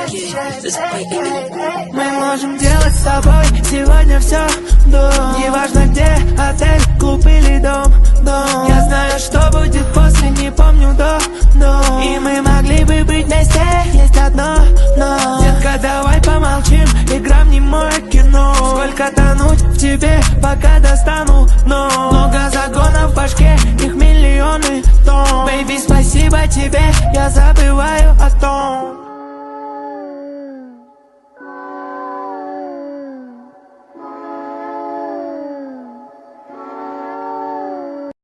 Мы можем делать с тобой сегодня все, неважно где, отель, клуб или дом. Я знаю, что будет после, не помню до. И мы могли бы быть вместе, есть одно но. Детка, давай помолчим, игра в немое кино. Сколько тонуть в тебе, пока достану дно. Много загонов в башке, их миллионы тонн. Бэйби, спасибо тебе, я